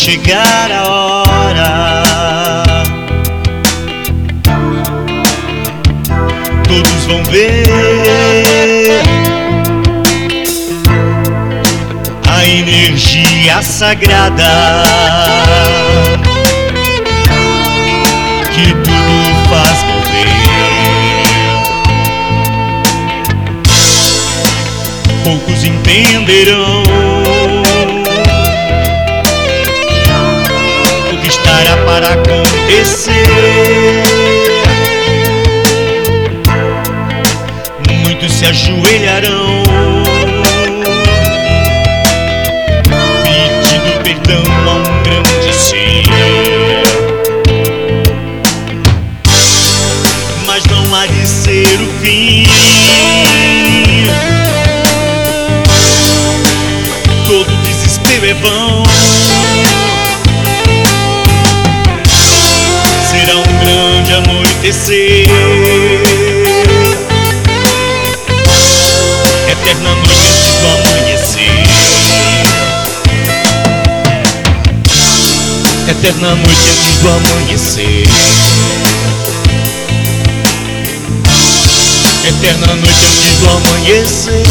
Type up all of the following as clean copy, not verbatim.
chegar a hora, todos vão ver a energia sagrada que tudo faz mover. Poucos entenderão o que estará para acontecer. Muitos se ajoelharão pedindo perdão a um grande ser, mas não há de ser o fim. Todo desespero é vão. Será um grande anoitecer, eterna noite antes do amanhecer, eterna noite antes do amanhecer, eterna noite antes do amanhecer.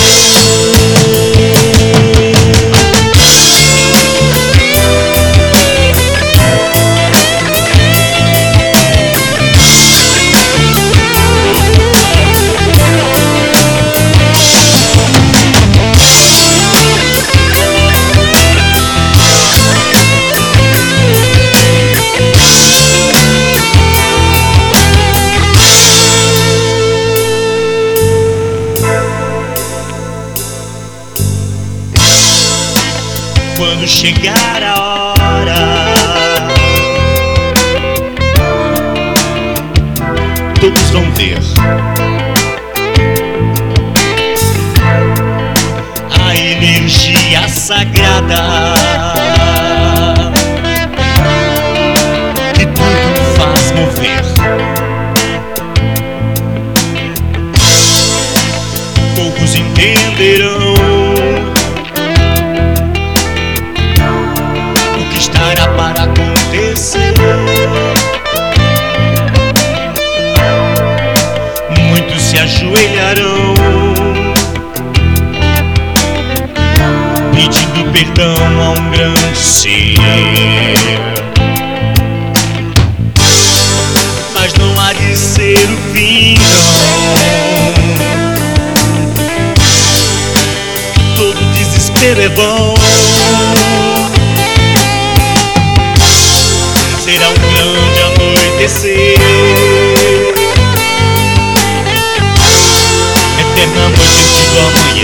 Quando chegar a hora, todos vão ver a energia sagrada que tudo faz mover. Poucos entenderão estará para acontecer. Muitos se ajoelharão pedindo perdão a um grande ser, mas não há de ser o fim, não. Todo desespero é vão. Será um grande anoitecer, eterna noite antes do amanhã.